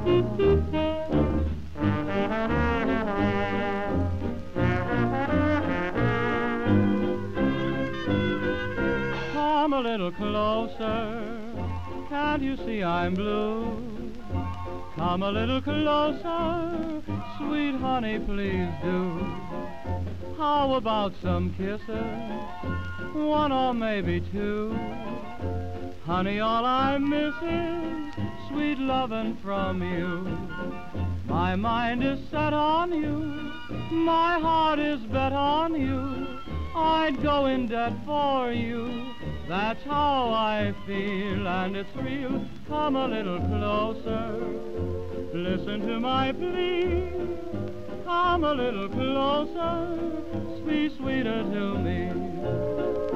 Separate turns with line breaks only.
Come a little closer, can't you see I'm blue? Come a little closer, sweet honey, please do. How about some kisses, one or maybe two? Honey, all I miss is sweet lovin' from you. My mind is set on you, my heart is bet on you. I'd go in debt for you, that's how I feel, and it's real. Come a little closer, listen to my plea. Come a little closer, be sweeter to me.